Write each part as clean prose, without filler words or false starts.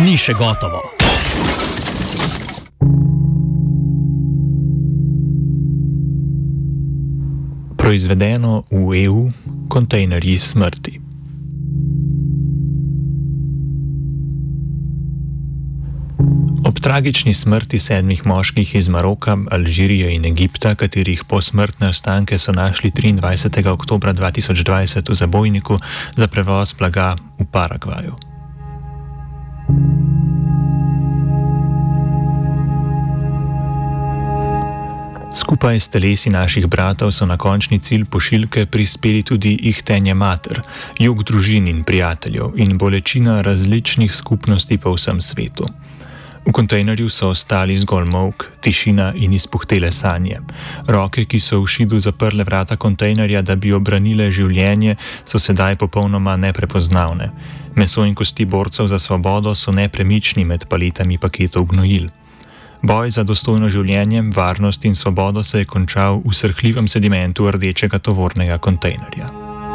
ni še gotovo. Proizvedeno v EU, kontejnerji smrti. Ob tragični smrti 7 moških iz Maroka, Alžirije in Egipta, katerih posmrtne ostanke so našli 23. oktobra 2020 v zabojniku za prevoz blaga v Paragvaju. Skupaj s telesi naših bratov so na končni cilj pošiljke prispeli tudi ihtenje mater, jug družin in prijateljev in bolečina različnih skupnosti po vsem svetu. V kontejnerju so ostali zgolj molk, tišina in izpuhtele sanje. Roke, ki so v šidu zaprle vrata kontejnerja, da bi obranile življenje, so sedaj popolnoma neprepoznavne. Meso in kosti borcev za svobodo so nepremični med paletami paketov gnojil. Boj za dostojno življenje, varnost in svobodo se je končal v srhljivem sedimentu rdečega tovornega kontejnerja.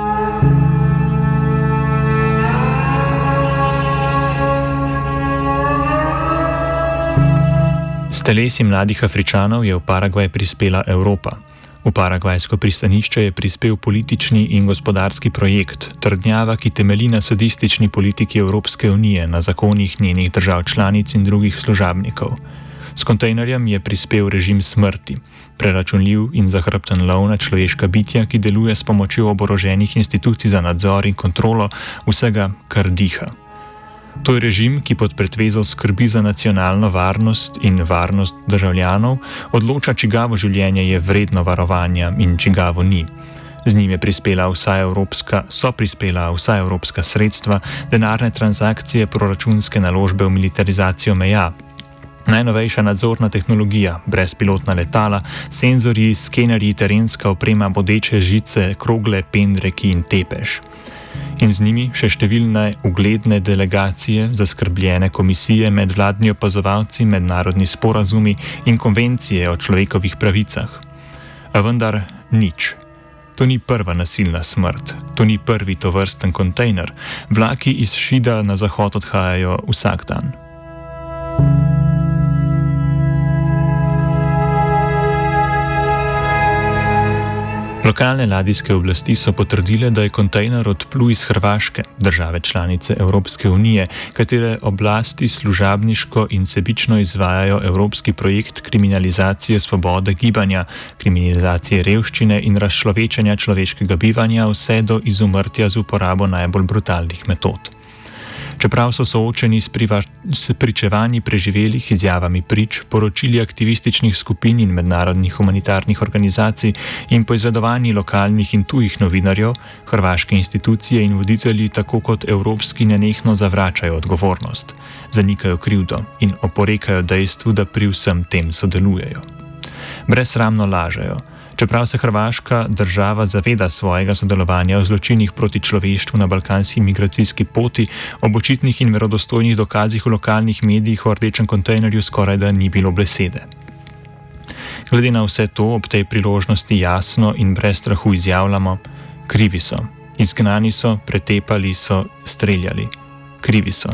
S telesi mladih Afričanov je v Paragvaj prispela Evropa. V paragvajsko pristanišče je prispel politični in gospodarski projekt, trdnjava, ki temelji na sadistični politiki Evropske unije, na zakonih njenih držav članic in drugih služabnikov. S kontejnerjem je prispel režim smrti, preračunljiv in zahrbten lov na človeška bitja, ki deluje s pomočjo oboroženih institucij za nadzor in kontrolo vsega, kar diha. To je režim, ki pod pretvezo skrbi za nacionalno varnost in varnost državljanov odloča, čigavo življenje je vredno varovanja in čigavo ni. Z njim so prispela vsa evropska sredstva, denarne transakcije, proračunske naložbe v militarizacijo meja, najnovejša nadzorna tehnologija, brezpilotna letala, senzorji, skenerji, terenska oprema, bodeče žice, krogle, pendreki in tepež. In z njimi še številne ugledne delegacije, zaskrbljene komisije, medvladni opazovalci, mednarodni sporazumi in konvencije o človekovih pravicah. A vendar nič. To ni prva nasilna smrt, to ni prvi tovrsten kontejner. Vlaki iz Šida na zahod odhajajo vsak dan. Lokalne ladijske oblasti so potrdile, da je kontejner odplul iz Hrvaške, države članice Evropske unije, katere oblasti služabniško in sebično izvajajo evropski projekt kriminalizacije svobode gibanja, kriminalizacije revščine in razčlovečenja človeškega bivanja, vse do izumrtja z uporabo najbolj brutalnih metod. Čeprav so soočeni s pričevanji preživelih, izjavami prič, poročili aktivističnih skupin in mednarodnih humanitarnih organizacij in poizvedovanji lokalnih in tujih novinarjev, hrvaške institucije in voditelji tako kot evropski nenehno zavračajo odgovornost, zanikajo krivdo in oporekajo dejstvu, da pri vsem tem sodelujejo. Brezsramno lažejo. Čeprav se hrvaška država zaveda svojega sodelovanja v zločinih proti človeštvu na balkanski migracijski poti, ob očitnih in verodostojnih dokazih v lokalnih medijih o rdečem kontejnerju skorajda ni bilo besede. Glede na vse to, ob tej priložnosti jasno in brez strahu izjavljamo: krivi so, izgnani so, pretepali so, streljali. Krivi so.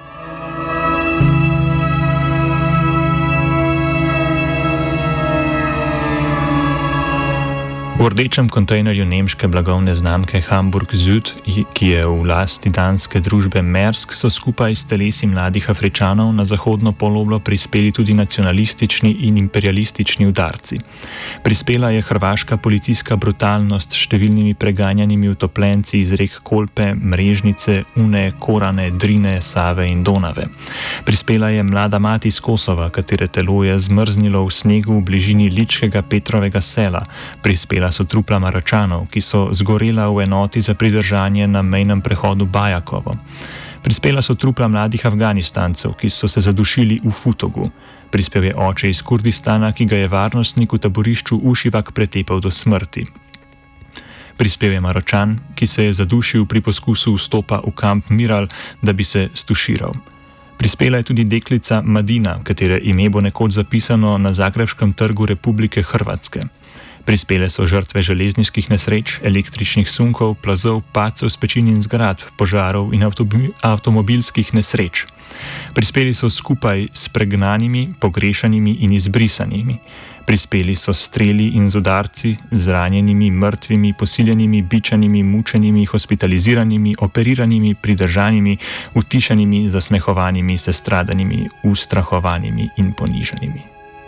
V rdečem kontejnerju nemške blagovne znamke Hamburg Süd, ki je v lasti danske družbe Maersk, so skupaj s telesi mladih Afričanov na zahodno poloblo prispeli tudi nacionalistični in imperialistični udarci. Prispela je hrvaška policijska brutalnost s številnimi preganjanimi utopljenci iz rek Kolpe, Mrežnice, Une, Korane, Drine, Save in Donave. Prispela je mlada mati iz Kosova, katere telo je zmrznilo v snegu v bližini ličkega Petrovega sela. Prispela so trupla Maročanov, ki so zgorela v enoti za pridržanje na mejnem prehodu Bajakovo. Prispela so trupla mladih Afganistancev, ki so se zadušili v Futogu. Prispel je oče iz Kurdistana, ki ga je varnostnik v taborišču Ušivak pretepal do smrti. Prispel je Maročan, ki se je zadušil pri poskusu vstopa v kamp Miral, da bi se stuširal. Prispela je tudi deklica Madina, katere ime bo nekoč zapisano na Zagrebškem trgu Republike Hrvatske. Prispele so žrtve železniških nesreč, električnih sunkov, plazov, padcev s pečin in zgradb, požarov in avtomobilskih nesreč. Prispeli so skupaj s pregnanimi, pogrešanimi in izbrisanimi. Prispeli so streli in z udarci, z ranjenimi, mrtvimi, posiljenimi, bičanimi, mučenimi, hospitaliziranimi, operiranimi, pridržanimi, utišanimi, zasmehovanimi, sestradanimi, ustrahovanimi in ponižanimi.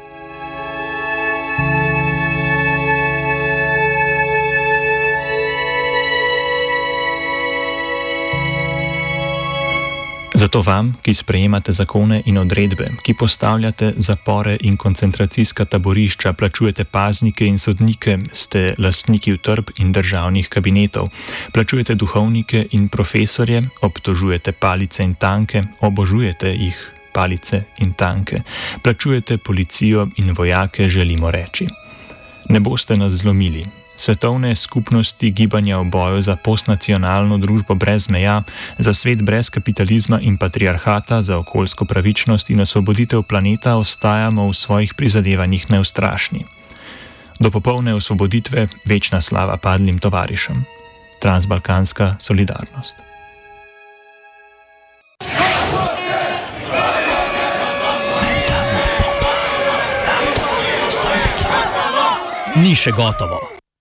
Zato vam, ki sprejemate zakone in odredbe, ki postavljate zapore in koncentracijska taborišča, plačujete paznike in sodnike, ste lastniki utrdb in državnih kabinetov, plačujete duhovnike in profesorje, obtožujete palice in tanke, obožujete jih, palice in tanke, plačujete policijo in vojake, želimo reči. Ne boste nas zlomili. Svetovne skupnosti gibanja v boju za postnacionalno družbo brez meja, za svet brez kapitalizma in patriarhata, za okoljsko pravičnost in osvoboditev planeta ostajamo v svojih prizadevanjih neustrašni. Do popolne osvoboditve večna slava padlim tovarišem. Transbalkanska solidarnost. Ni še gotovo.